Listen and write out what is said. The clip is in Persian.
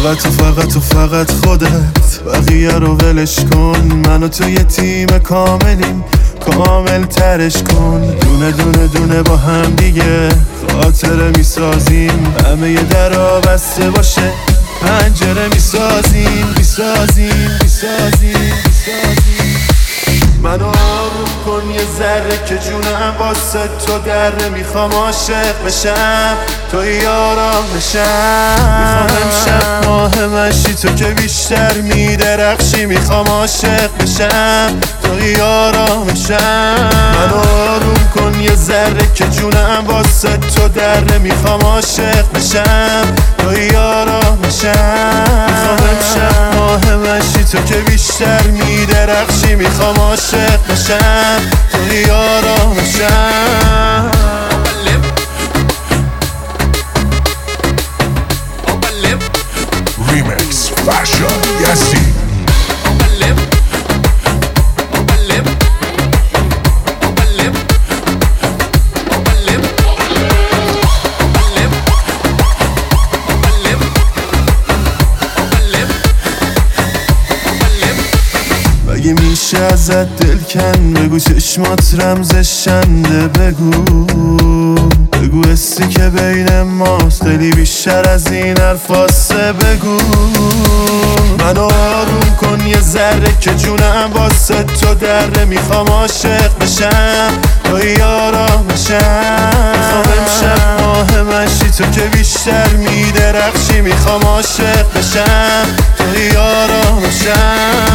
فقط و فقط خودت، بقیه رو ولش کن. من و تو یه تیم کاملیم، کامل ترش کن. دونه دونه دونه با هم دیگه خاطره میسازیم. همه یه درا بسته باشه پنجره میسازیم. منو آروم کن یه ذره که جونم واسه تو دره. میخوام عاشق بشم توی آرام بشم. میخوام امشب ماه منشی تو که بیشتر میدرخشی. میخوام عاشق بشم توی آرام بشم. منو آروم کن یه ذره که جونم واسه تو دره. میخوام عاشق بشم توی آرام بشم. میخوام امشب ماه منشی تو که بیشتر میدرخشی. میخوام عاشق بشم توی آرام بشم. Remix Fashion Yassin. مگه میشه ازت دل کن؟ بگو چشمات رمزشنده. بگو حسی که بین ماست خیلی بیشتر از این حرفاسه. بگو منو آروم کن یه ذره که جونم واسه تو دره. میخوام عاشق بشم توی آرام بشم. میخوام امشب ماه منشی تو که بیشتر میدرخشی. میخوام عاشق بشم توی آرام بشم.